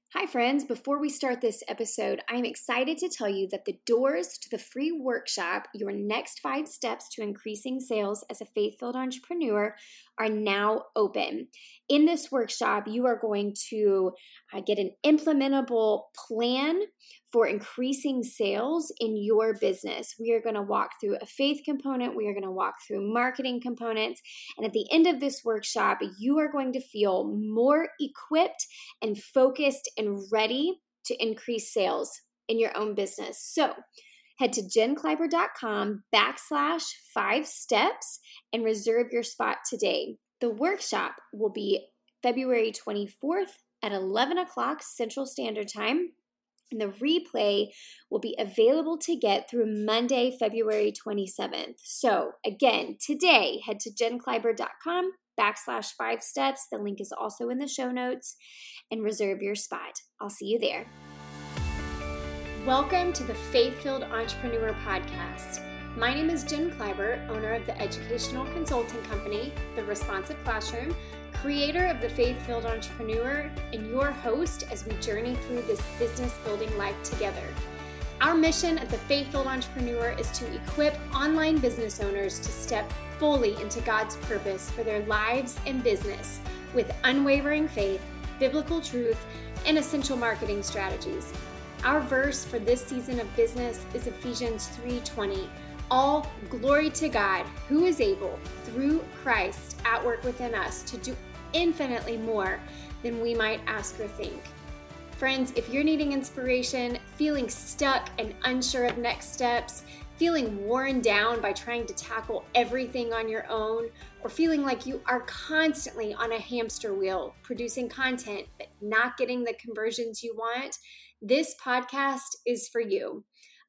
Hi, friends. Before we start this episode, I'm excited to tell you that the doors to the free workshop, Your Next 5 Steps to Increasing Sales as a Faith-Filled Entrepreneur, are now open. In this workshop, you are going to get an implementable plan for increasing sales in your business. We are going to walk through a faith component. We are going to walk through marketing components. And at the end of this workshop, you are going to feel more equipped and focused and ready to increase sales in your own business. So head to jenkleiber.com/5steps and reserve your spot today. The workshop will be February 24th at 11 o'clock Central Standard Time. And the replay will be available to get through Monday, February 27th. So again, today, head to jenkleiber.com/5steps. The link is also in the show notes, and reserve your spot. I'll see you there. Welcome to the Faith-Filled Entrepreneur Podcast. My name is Jen Kleiber, owner of the educational consulting company, The Responsive Classroom, creator of the Faith-Filled Entrepreneur, and your host as we journey through this business building life together. Our mission at the Faith-Filled Entrepreneur is to equip online business owners to step fully into God's purpose for their lives and business with unwavering faith, biblical truth, and essential marketing strategies. Our verse for this season of business is Ephesians 3:20. All glory to God, who is able, through Christ at work within us, to do infinitely more than we might ask or think. Friends, if you're needing inspiration, feeling stuck and unsure of next steps, feeling worn down by trying to tackle everything on your own, or feeling like you are constantly on a hamster wheel producing content but not getting the conversions you want, this podcast is for you.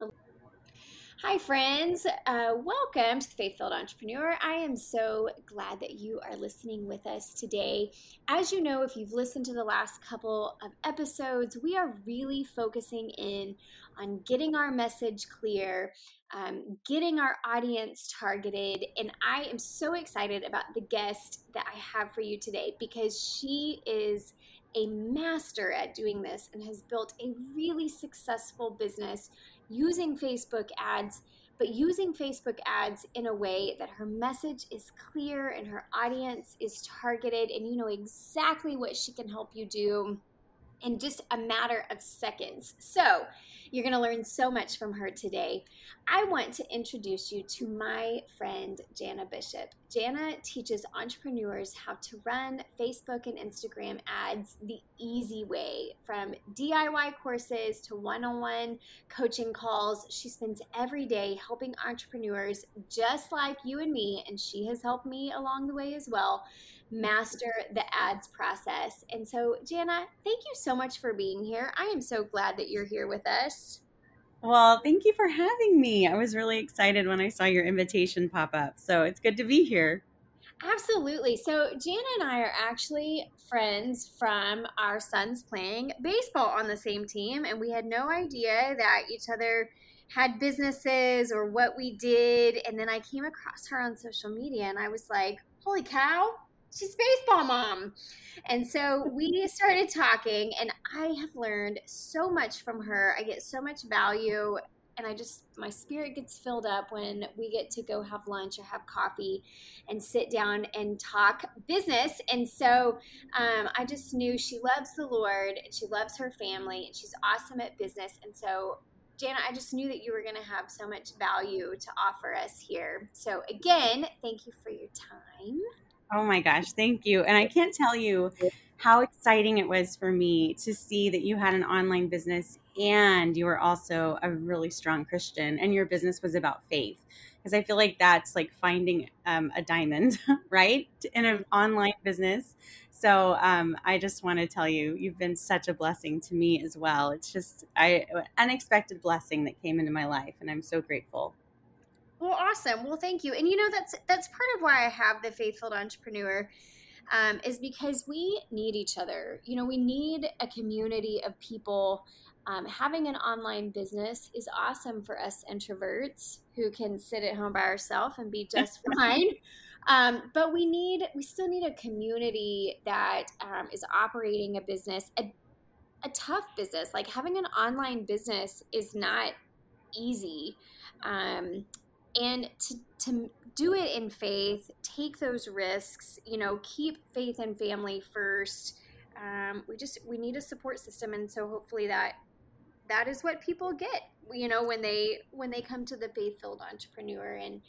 Hi, friends. Welcome to the Faith-Filled Entrepreneur. I am so glad that you are listening with us today. As you know, if you've listened to the last couple of episodes, we are really focusing in on getting our message clear, getting our audience targeted, and I am so excited about the guest that I have for you today because she is a master at doing this and has built a really successful business using Facebook ads, but using Facebook ads in a way that her message is clear and her audience is targeted, and you know exactly what she can help you do in just a matter of seconds. So you're going to learn so much from her today. I want to introduce you to my friend, Jana Bishop. Jana teaches entrepreneurs how to run Facebook and Instagram ads the easy way, from DIY courses to one-on-one coaching calls. She spends every day helping entrepreneurs just like you and me, and she has helped me along the way as well, master the ads process. And so, Jana, thank you so much for being here. I am so glad that you're here with us. Well, thank you for having me. I was really excited when I saw your invitation pop up. So it's good to be here. Absolutely. So Jana and I are actually friends from our sons playing baseball on the same team, and we had no idea that each other had businesses or what we did. And then I came across her on social media and I was like, holy cow, she's baseball mom. And so we started talking, and I have learned so much from her. I get so much value, and my spirit gets filled up when we get to go have lunch or have coffee and sit down and talk business. And so I just knew she loves the Lord and she loves her family and she's awesome at business. And so, Jana, I just knew that you were going to have so much value to offer us here. So again, thank you for your time. Oh my gosh, thank you. And I can't tell you how exciting it was for me to see that you had an online business and you were also a really strong Christian and your business was about faith. Because I feel like that's like finding a diamond, right? In an online business. So I just want to tell you, you've been such a blessing to me as well. It's just an unexpected blessing that came into my life, and I'm so grateful. Well, awesome. Well, thank you. And you know, that's part of why I have the Faith-Filled Entrepreneur, is because we need each other. You know, we need a community of people. Having an online business is awesome for us introverts who can sit at home by ourselves and be just fine. But we still need a community that is operating a business, a tough business. Like having an online business is not easy. And to do it in faith, take those risks, keep faith and family first. We need a support system. And so hopefully that is what people get, when they come to the Faith-Filled Entrepreneur and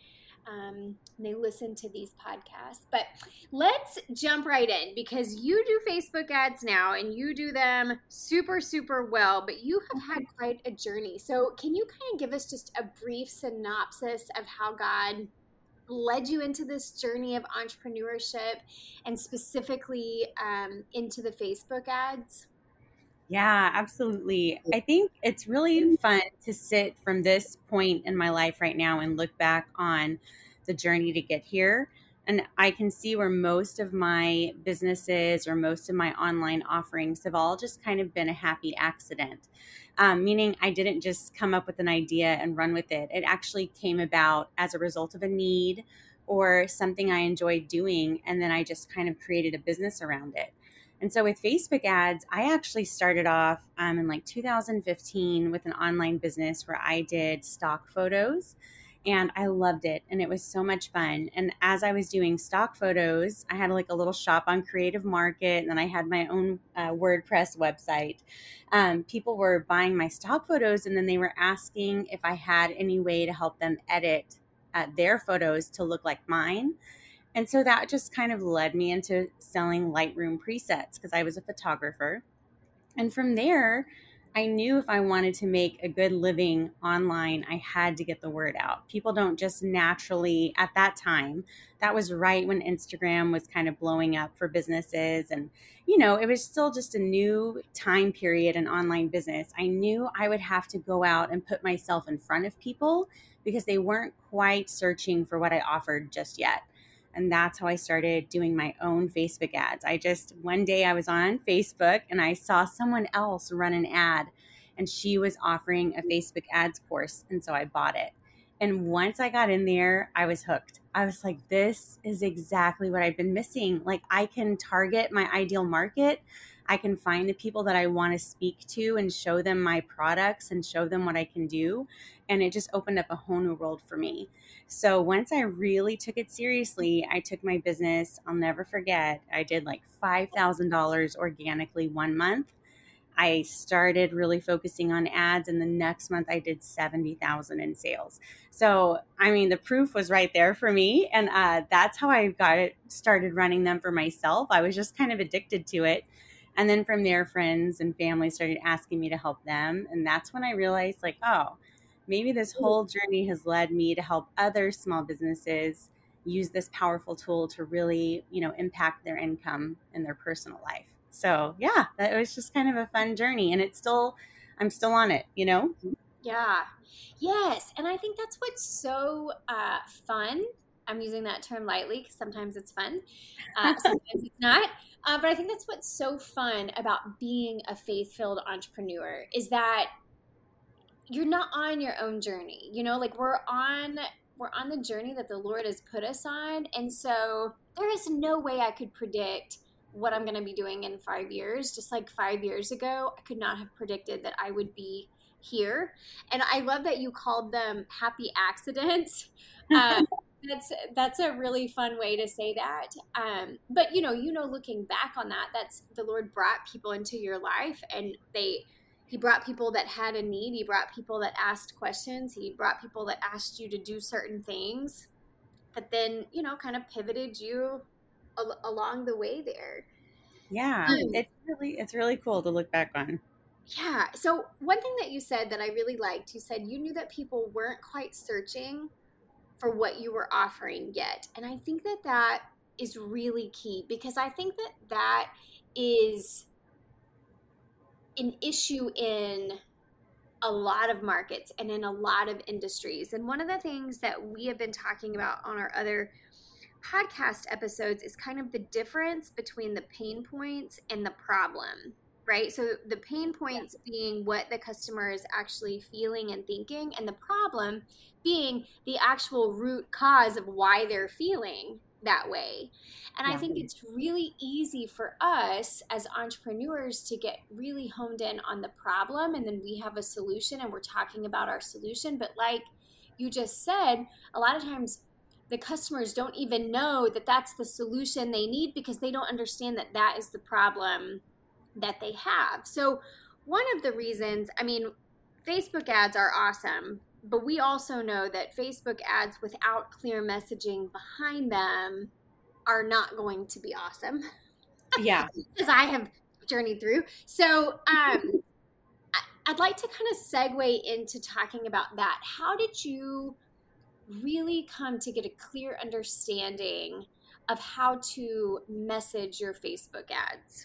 they listen to these podcasts. But let's jump right in, because you do Facebook ads now and you do them super, super well, but you have had quite a journey. So can you kind of give us just a brief synopsis of how God led you into this journey of entrepreneurship and specifically into the Facebook ads? Yeah, absolutely. I think it's really fun to sit from this point in my life right now and look back on the journey to get here. And I can see where most of my businesses or most of my online offerings have all just kind of been a happy accident. Meaning I didn't just come up with an idea and run with it. It actually came about as a result of a need or something I enjoyed doing. And then I just kind of created a business around it. And so with Facebook ads, I actually started off in like 2015 with an online business where I did stock photos, and I loved it. And it was so much fun. And as I was doing stock photos, I had like a little shop on Creative Market, and then I had my own WordPress website. People were buying my stock photos, and then they were asking if I had any way to help them edit their photos to look like mine. And so that just kind of led me into selling Lightroom presets because I was a photographer. And from there, I knew if I wanted to make a good living online, I had to get the word out. People don't just naturally, at that time, that was right when Instagram was kind of blowing up for businesses. And, it was still just a new time period in online business. I knew I would have to go out and put myself in front of people because they weren't quite searching for what I offered just yet. And that's how I started doing my own Facebook ads. One day I was on Facebook and I saw someone else run an ad, and she was offering a Facebook ads course. And so I bought it. And once I got in there, I was hooked. I was like, this is exactly what I've been missing. Like, I can target my ideal market. I can find the people that I want to speak to and show them my products and show them what I can do. And it just opened up a whole new world for me. So once I really took it seriously, I took my business, I'll never forget, I did like $5,000 organically one month. I started really focusing on ads, and the next month I did 70,000 in sales. So, the proof was right there for me. And that's how I started running them for myself. I was just kind of addicted to it. And then from there, friends and family started asking me to help them. And that's when I realized, like, oh, maybe this whole journey has led me to help other small businesses use this powerful tool to really, impact their income and their personal life. So yeah, that was just kind of a fun journey, and I'm still on it, Yeah. Yes. And I think that's what's so fun. I'm using that term lightly because sometimes it's fun. Sometimes it's not. But I think that's what's so fun about being a faith-filled entrepreneur is that you're not on your own journey. Like we're on the journey that the Lord has put us on. And so there is no way I could predict what I'm going to be doing in 5 years. Just like 5 years ago, I could not have predicted that I would be here. And I love that you called them happy accidents. That's a really fun way to say that. But looking back on that, that's the Lord brought people into your life, and He brought people that had a need. He brought people that asked questions. He brought people that asked you to do certain things that then, kind of pivoted you along the way there. Yeah, it's really cool to look back on. Yeah. So one thing that you said that I really liked, you said you knew that people weren't quite searching for what you were offering yet. And I think that is really key, because I think that is an issue in a lot of markets and in a lot of industries. And one of the things that we have been talking about on our other podcast episodes is kind of the difference between the pain points and the problem, right? So the pain points being what the customer is actually feeling and thinking, and the problem being the actual root cause of why they're feeling that way. And I Yeah. think it's really easy for us as entrepreneurs to get really honed in on the problem, and then we have a solution and we're talking about our solution. But like you just said, a lot of times the customers don't even know that that's the solution they need because they don't understand that that is the problem that they have. So one of the reasons, I mean, Facebook ads are awesome, but we also know that Facebook ads without clear messaging behind them are not going to be awesome. Yeah. As I have journeyed through. So I'd like to kind of segue into talking about that. How did you really come to get a clear understanding of how to message your Facebook ads?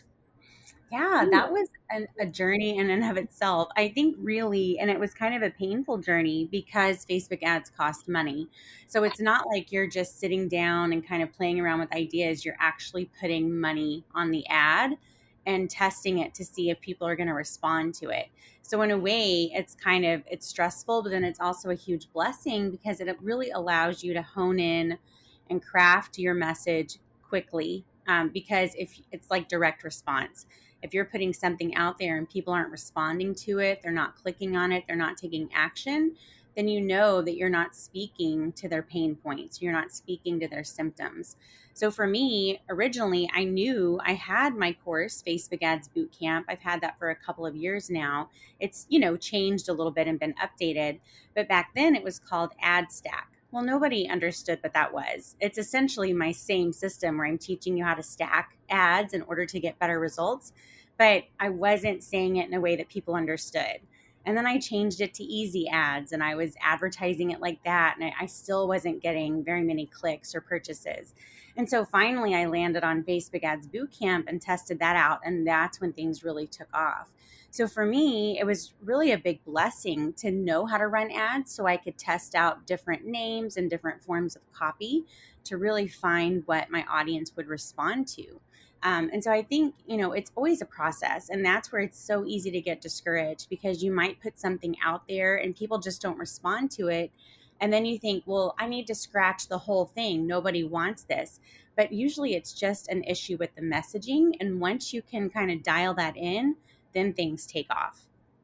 Yeah, that was a journey in and of itself. I think really, and it was kind of a painful journey because Facebook ads cost money. So it's not like you're just sitting down and kind of playing around with ideas. You're actually putting money on the ad and testing it to see if people are going to respond to it. So in a way, it's stressful, but then it's also a huge blessing because it really allows you to hone in and craft your message quickly. Because if it's like direct response, if you're putting something out there and people aren't responding to it, they're not clicking on it, they're not taking action, then you know that you're not speaking to their pain points. You're not speaking to their symptoms. So for me, originally, I knew I had my course, Facebook Ads Bootcamp. I've had that for a couple of years now. It's, changed a little bit and been updated. But back then it was called AdStack. Well, nobody understood what that was. It's essentially my same system where I'm teaching you how to stack ads in order to get better results, but I wasn't saying it in a way that people understood. And then I changed it to easy ads and I was advertising it like that. And I still wasn't getting very many clicks or purchases. And so finally I landed on Facebook Ads Bootcamp and tested that out. And that's when things really took off. So for me, it was really a big blessing to know how to run ads so I could test out different names and different forms of copy to really find what my audience would respond to. And so I think, it's always a process. And that's where it's so easy to get discouraged because you might put something out there and people just don't respond to it. And then you think, well, I need to scratch the whole thing. Nobody wants this. But usually it's just an issue with the messaging. And once you can kind of dial that in, then things take off.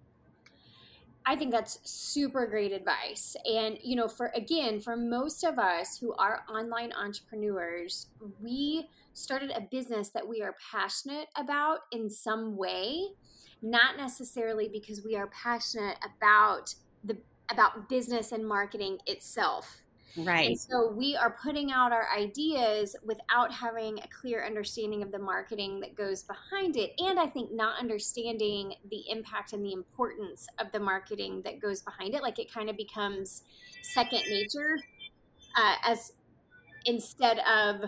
I think that's super great advice. And, for most of us who are online entrepreneurs, we started a business that we are passionate about in some way, not necessarily because we are passionate about business and marketing itself. Right. And so we are putting out our ideas without having a clear understanding of the marketing that goes behind it. And I think not understanding the impact and the importance of the marketing that goes behind it. Like it kind of becomes second nature as instead of,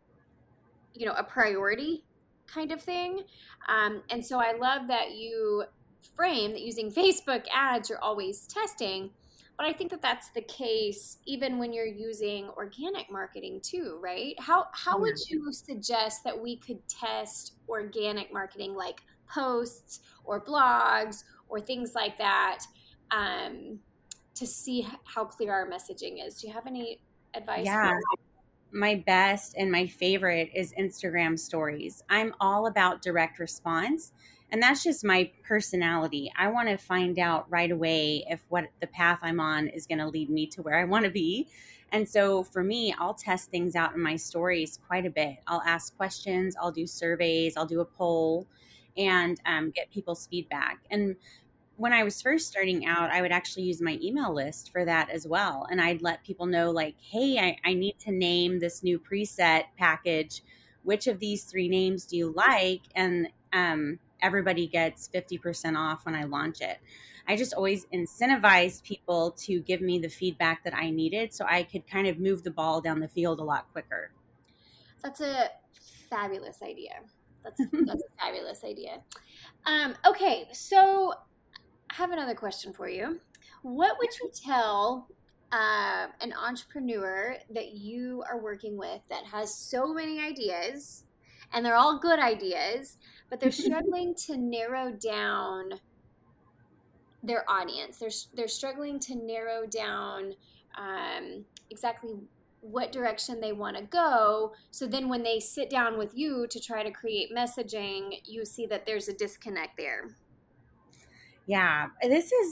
a priority kind of thing. And so I love that you frame that using Facebook ads, you're always testing. But I think that that's the case even when you're using organic marketing too, right? How would you suggest that we could test organic marketing, like posts or blogs or things like that, to see how clear our messaging is? Do you have any advice? Yeah. My best and my favorite is Instagram stories. I'm all about direct response. And that's just my personality. I want to find out right away if what the path I'm on is going to lead me to where I want to be. And so for me, I'll test things out in my stories quite a bit. I'll ask questions, I'll do surveys, I'll do a poll and get people's feedback. And when I was first starting out, I would actually use my email list for that as well. And I'd let people know like, hey, I need to name this new preset package. Which of these 3 names do you like? And everybody gets 50% off when I launch it. I just always incentivized people to give me the feedback that I needed so I could kind of move the ball down the field a lot quicker. That's a fabulous idea. That's a fabulous idea. Okay, so I have another question for you. What would you tell an entrepreneur that you are working with that has so many ideas and they're all good ideas, but they're struggling to narrow down their audience? They're struggling to narrow down exactly what direction they want to go. So then when they sit down with you to try to create messaging, you see that there's a disconnect there. Yeah, this is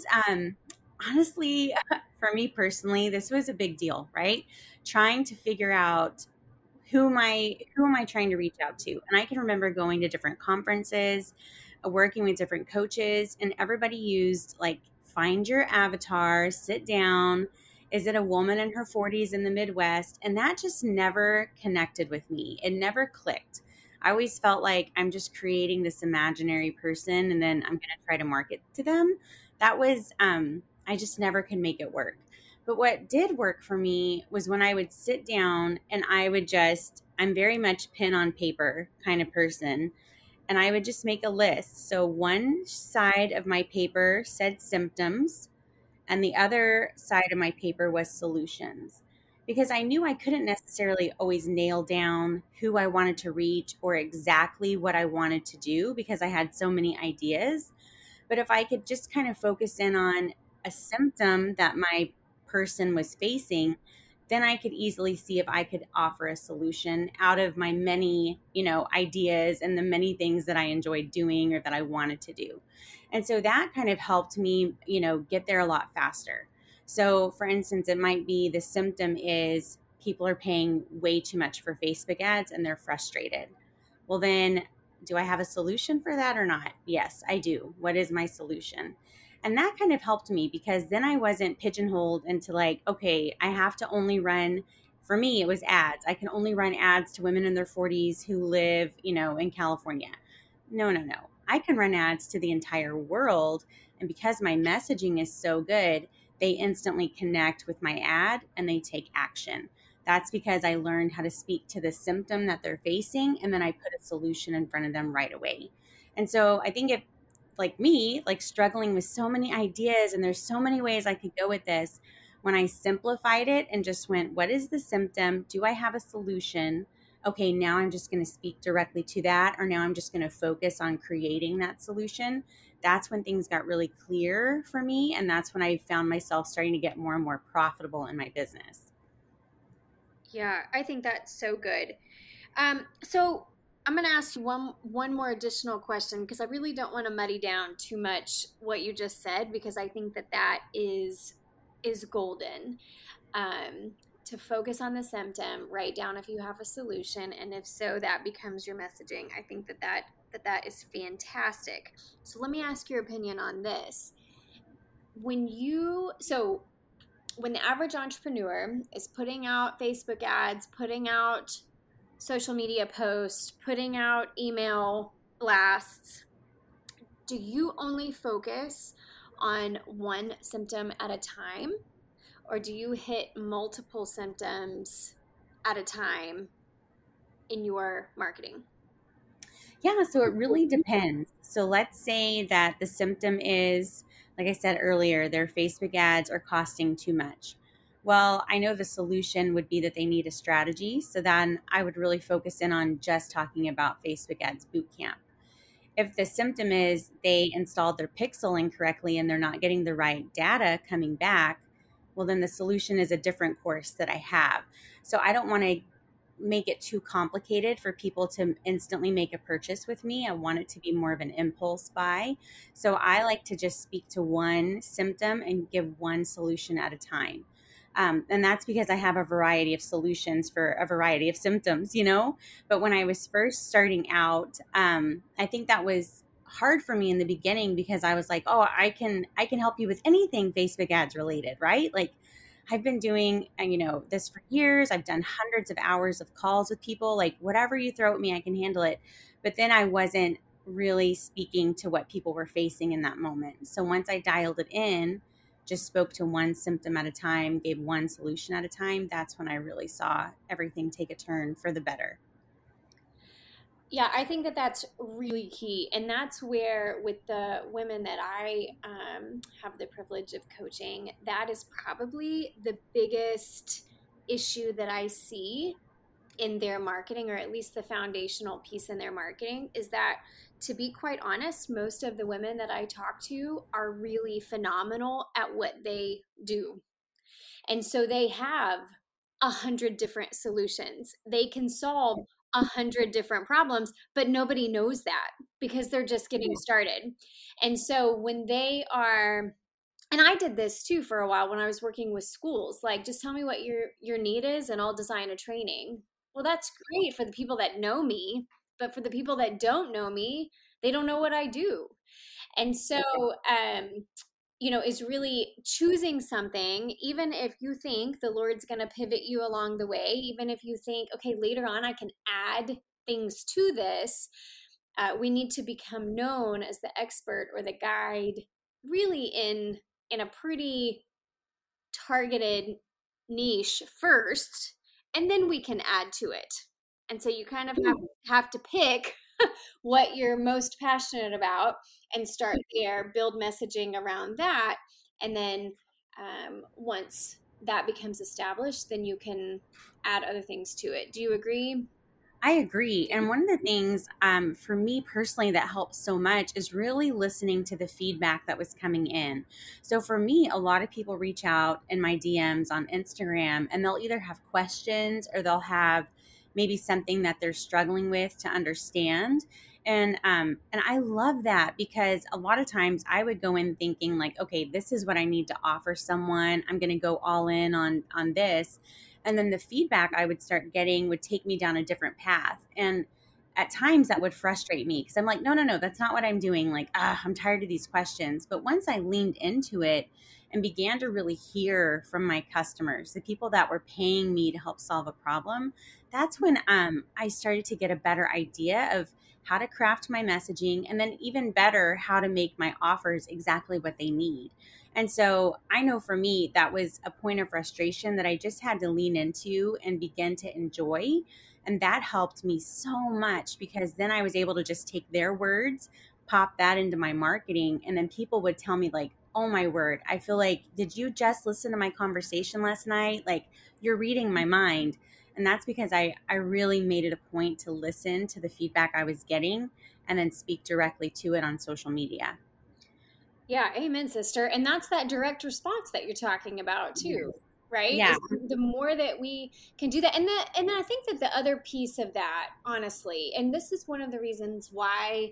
honestly for me personally, this was a big deal, right? Trying to figure out who am I trying to reach out to? And I can remember going to different conferences, working with different coaches, and everybody used like find your avatar, sit down. Is it a woman in her 40s in the Midwest? And that just never connected with me. It never clicked. I always felt like I'm just creating this imaginary person and then I'm going to try to market to them. That was, I just never could make it work. But what did work for me was when I would sit down and I would just, I'm very much pen on paper kind of person, and I would just make a list. So one side of my paper said symptoms, and the other side of my paper was solutions. Because I knew I couldn't necessarily always nail down who I wanted to reach or exactly what I wanted to do because I had so many ideas. But if I could just kind of focus in on a symptom that my person was facing, then I could easily see if I could offer a solution out of my many, ideas and the many things that I enjoyed doing or that I wanted to do. And so that kind of helped me, get there a lot faster. So for instance, it might be the symptom is people are paying way too much for Facebook ads and they're frustrated. Well, then do I have a solution for that or not? Yes, I do. What is my solution? And that kind of helped me because then I wasn't pigeonholed into like, okay, I have to only run, for me, it was ads. I can only run ads to women in their 40s who live, in California. No, no, no. I can run ads to the entire world. And because my messaging is so good, they instantly connect with my ad and they take action. That's because I learned how to speak to the symptom that they're facing, and then I put a solution in front of them right away. And so I think if, like me, like struggling with so many ideas, and there's so many ways I could go with this, when I simplified it and just went, what is the symptom? Do I have a solution? Okay, now I'm just going to speak directly to that, or now I'm just going to focus on creating that solution. That's when things got really clear for me. And that's when I found myself starting to get more and more profitable in my business. Yeah, I think that's so good. So I'm going to ask you one more additional question because I really don't want to muddy down too much what you just said because I think that is golden. To focus on the symptom, write down if you have a solution, and if so, that becomes your messaging. I think that is fantastic. So let me ask your opinion on this. When the average entrepreneur is putting out Facebook ads, putting out social media posts, putting out email blasts, do you only focus on one symptom at a time, or do you hit multiple symptoms at a time in your marketing? Yeah, so it really depends. So let's say that the symptom is, like I said earlier, their Facebook ads are costing too much. Well, I know the solution would be that they need a strategy. So then I would really focus in on just talking about Facebook ads bootcamp. If the symptom is they installed their pixel incorrectly and they're not getting the right data coming back, well, then the solution is a different course that I have. So I don't want to make it too complicated for people to instantly make a purchase with me. I want it to be more of an impulse buy. So I like to just speak to one symptom and give one solution at a time. And that's because I have a variety of solutions for a variety of symptoms, But when I was first starting out, I think that was hard for me in the beginning because I was like, oh, I can help you with anything Facebook ads related, right? Like I've been doing, this for years. I've done hundreds of hours of calls with people. Like whatever you throw at me, I can handle it. But then I wasn't really speaking to what people were facing in that moment. So once I dialed it in, just spoke to one symptom at a time, gave one solution at a time, that's when I really saw everything take a turn for the better. Yeah, I think that's really key. And that's where, with the women that I have the privilege of coaching, that is probably the biggest issue that I see in their marketing, or at least the foundational piece in their marketing, is that, to be quite honest, most of the women that I talk to are really phenomenal at what they do. And so they have 100 different solutions. They can solve 100 different problems, but nobody knows that because they're just getting started. And so when they are, and I did this too for a while when I was working with schools, like just tell me what your need is and I'll design a training. Well, that's great for the people that know me, but for the people that don't know me, they don't know what I do. And so, is really choosing something, even if you think the Lord's going to pivot you along the way, even if you think, okay, later on I can add things to this, we need to become known as the expert or the guide, really in a pretty targeted niche first, and then we can add to it. And so you kind of have to pick what you're most passionate about and start there, build messaging around that. And then once that becomes established, then you can add other things to it. Do you agree? I agree. And one of the things for me personally that helps so much is really listening to the feedback that was coming in. So for me, a lot of people reach out in my DMs on Instagram and they'll either have questions or they'll have maybe something that they're struggling with to understand. And I love that because a lot of times I would go in thinking like, okay, this is what I need to offer someone. I'm going to go all in on this. And then the feedback I would start getting would take me down a different path. And at times that would frustrate me because I'm like, no, that's not what I'm doing. Like, I'm tired of these questions. But once I leaned into it and began to really hear from my customers, the people that were paying me to help solve a problem, that's when I started to get a better idea of how to craft my messaging and then even better, how to make my offers exactly what they need. And so I know for me, that was a point of frustration that I just had to lean into and begin to enjoy. And that helped me so much because then I was able to just take their words, pop that into my marketing. And then people would tell me, like, oh my word, I feel like, did you just listen to my conversation last night? Like, you're reading my mind. And that's because I really made it a point to listen to the feedback I was getting and then speak directly to it on social media. Yeah, amen, sister. And that's that direct response that you're talking about too, right? Yeah. The more that we can do that, and then I think that the other piece of that, honestly, and this is one of the reasons why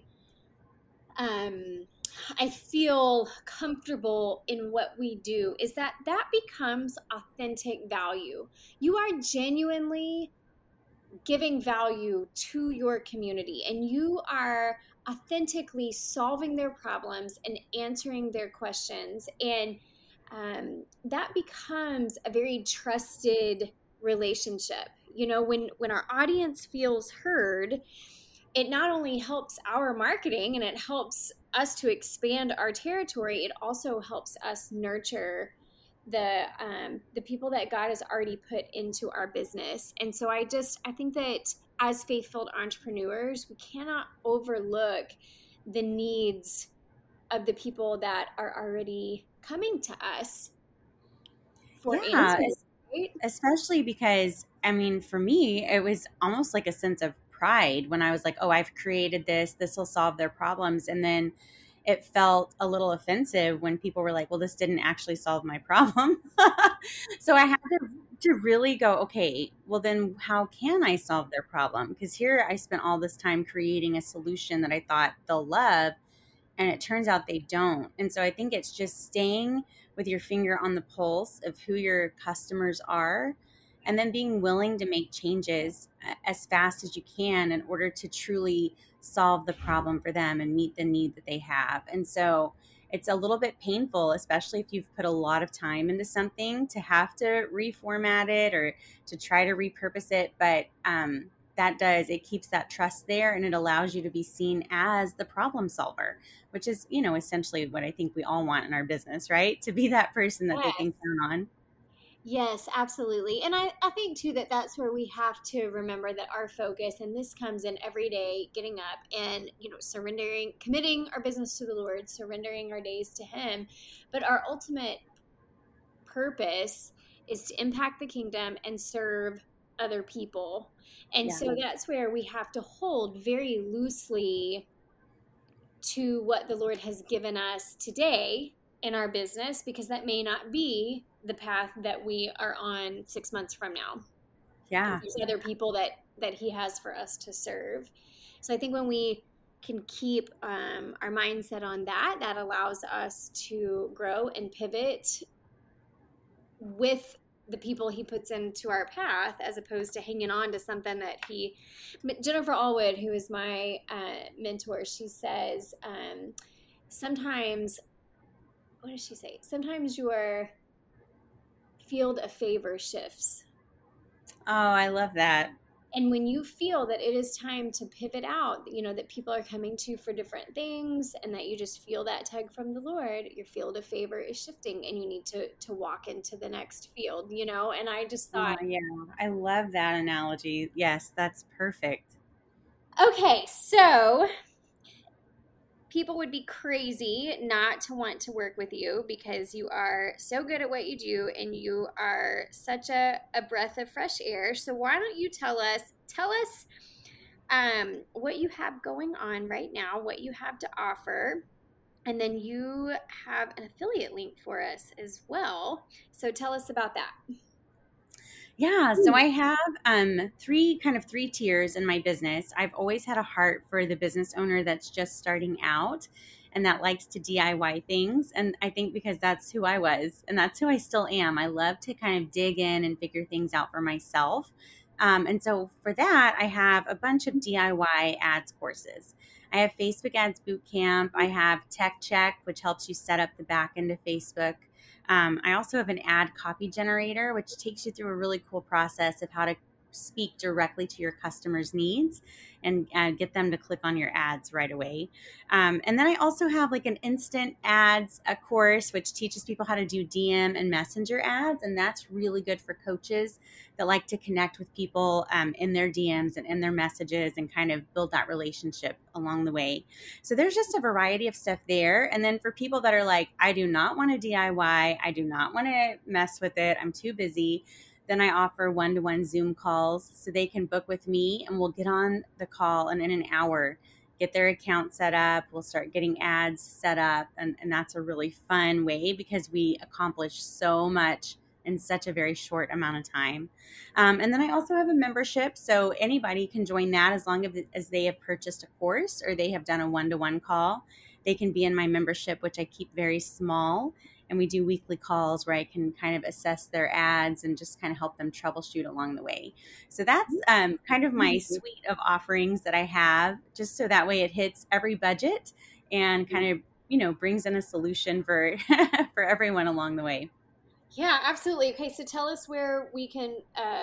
I feel comfortable in what we do, is that becomes authentic value. You are genuinely giving value to your community and you are authentically solving their problems and answering their questions, and that becomes a very trusted relationship. When our audience feels heard, it not only helps our marketing and it helps us to expand our territory, it also helps us nurture the people that God has already put into our business. And so I think that as faith-filled entrepreneurs, we cannot overlook the needs of the people that are already coming to us for answers, right? Especially because, I mean, for me, it was almost like a sense of pride when I was like, oh, I've created this will solve their problems. And then it felt a little offensive when people were like, well, this didn't actually solve my problem. So I had to really go, okay, well, then how can I solve their problem? Because here I spent all this time creating a solution that I thought they'll love. And it turns out they don't. And so I think it's just staying with your finger on the pulse of who your customers are and then being willing to make changes as fast as you can in order to truly solve the problem for them and meet the need that they have. And so it's a little bit painful, especially if you've put a lot of time into something, to have to reformat it or to try to repurpose it. But it keeps that trust there and it allows you to be seen as the problem solver, which is, essentially what I think we all want in our business, right? To be that person that they can count on. Yes, absolutely. And I think too that that's where we have to remember that our focus, and this comes in every day, getting up and, surrendering, committing our business to the Lord, surrendering our days to Him. But our ultimate purpose is to impact the kingdom and serve other people. And so that's where we have to hold very loosely to what the Lord has given us today in our business, because that may not be the path that we are on 6 months from now. Yeah. There's other people that he has for us to serve. So I think when we can keep our mindset on that, that allows us to grow and pivot with the people he puts into our path, as opposed to hanging on to something that Jennifer Allwood, who is my mentor, she says, sometimes, what does she say? Sometimes your field of favor shifts. Oh, I love that. And when you feel that it is time to pivot out, that people are coming to you for different things, and that you just feel that tug from the Lord, your field of favor is shifting and you need to walk into the next field, and I just thought, yeah, I love that analogy. Yes, that's perfect. Okay, so people would be crazy not to want to work with you, because you are so good at what you do and you are such a breath of fresh air. So why don't you tell us what you have going on right now, what you have to offer, and then you have an affiliate link for us as well. So tell us about that. Yeah, so I have three tiers in my business. I've always had a heart for the business owner that's just starting out and that likes to DIY things. And I think because that's who I was and that's who I still am. I love to kind of dig in and figure things out for myself. And so for that, I have a bunch of DIY ads courses. I have Facebook Ads Bootcamp. I have Tech Check, which helps you set up the back end of Facebook. I also have an ad copy generator, which takes you through a really cool process of how to speak directly to your customers' needs and get them to click on your ads right away. And then I also have like an instant ads course, which teaches people how to do DM and messenger ads. And that's really good for coaches that like to connect with people in their DMs and in their messages and kind of build that relationship along the way. So there's just a variety of stuff there. And then for people that are like, I do not want to DIY, I do not want to mess with it, I'm too busy, then I offer one-to-one Zoom calls so they can book with me and we'll get on the call and in an hour, get their account set up. We'll start getting ads set up. And that's a really fun way because we accomplish so much in such a very short amount of time. And then I also have a membership. So anybody can join that as long as they have purchased a course or they have done a one-to-one call. They can be in my membership, which I keep very small. And we do weekly calls where I can kind of assess their ads and just kind of help them troubleshoot along the way. So that's kind of my suite of offerings that I have, just so that way it hits every budget and kind of, brings in a solution for for everyone along the way. Yeah, absolutely. Okay, so tell us where we can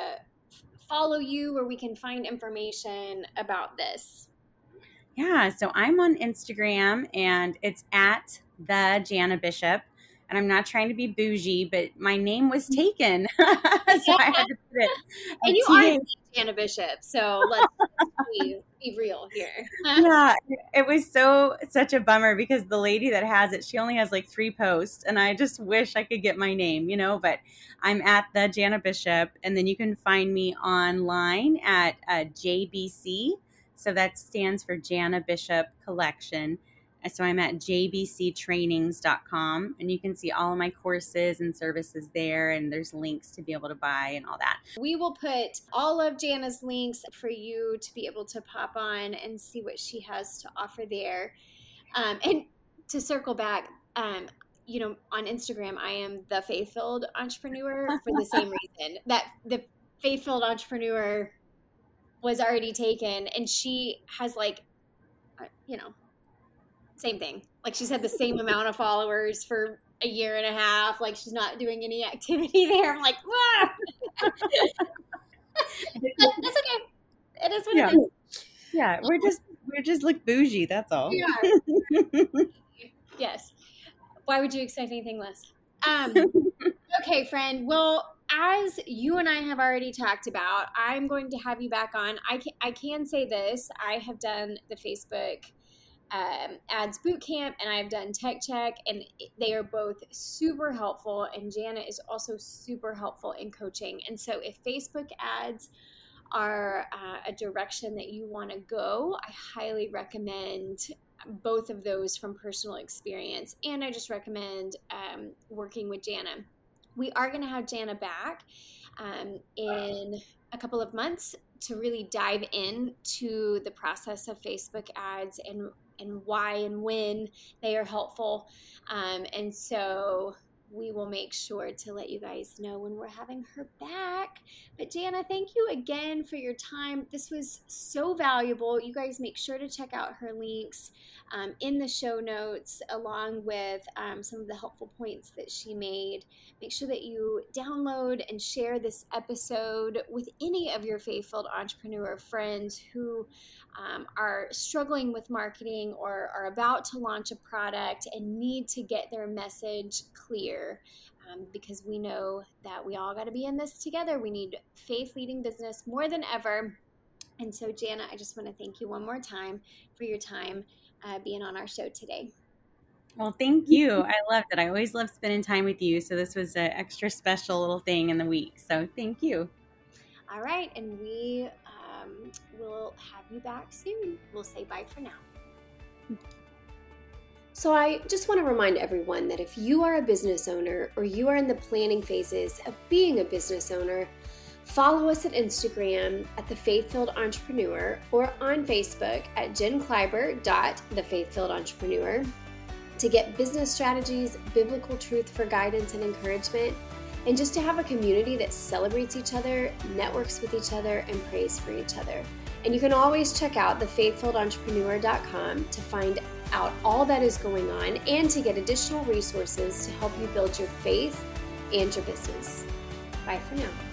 follow you, where we can find information about this. Yeah, so I'm on Instagram and it's at the Jana Bishop. And I'm not trying to be bougie, but my name was taken. So I had to put it. And you are Jana Bishop, so let's be real here. Yeah, it was such a bummer because the lady that has it, she only has like 3 posts. And I just wish I could get my name, but I'm at the Jana Bishop. And then you can find me online at JBC. So that stands for Jana Bishop Collection. So I'm at jbctrainings.com and you can see all of my courses and services there, and there's links to be able to buy and all that. We will put all of Jana's links for you to be able to pop on and see what she has to offer there. And to circle back, on Instagram, I am the Faith-Filled Entrepreneur for the same reason that the Faith-Filled Entrepreneur was already taken, and she has same thing. Like she's had the same amount of followers for a year and a half. Like she's not doing any activity there. I'm like, wow. That's okay. It is what it is. Yeah, we're just look bougie. That's all. We are. Yes. Why would you expect anything less? Okay, friend. Well, as you and I have already talked about, I'm going to have you back on. I can say this. I have done the Facebook Ads Bootcamp and I've done Tech Check, and they are both super helpful, and Jana is also super helpful in coaching. And so if Facebook ads are a direction that you want to go, I highly recommend both of those from personal experience. And I just recommend working with Jana. We are going to have Jana back in a couple of months to really dive into the process of Facebook ads and why and when they are helpful. And so we will make sure to let you guys know when we're having her back. But Jana, thank you again for your time. This was so valuable. You guys make sure to check out her links in the show notes, along with some of the helpful points that she made. Make sure that you download and share this episode with any of your faith-filled entrepreneur friends who are struggling with marketing or are about to launch a product and need to get their message clear, because we know that we all got to be in this together. We need faith leading business more than ever. And so, Jana, I just want to thank you one more time for your time being on our show today. Well, thank you. I loved it. I always love spending time with you. So this was an extra special little thing in the week. So thank you. All right. And we will have you back soon. We'll say bye for now. So I just want to remind everyone that if you are a business owner or you are in the planning phases of being a business owner, follow us at Instagram at The Faith-Filled Entrepreneur or on Facebook at JenKleiber.TheFaith-Filled-Entrepreneur to get business strategies, biblical truth for guidance and encouragement, and just to have a community that celebrates each other, networks with each other, and prays for each other. And you can always check out thefaithfilledentrepreneur.com to find out all that is going on and to get additional resources to help you build your faith and your business. Bye for now.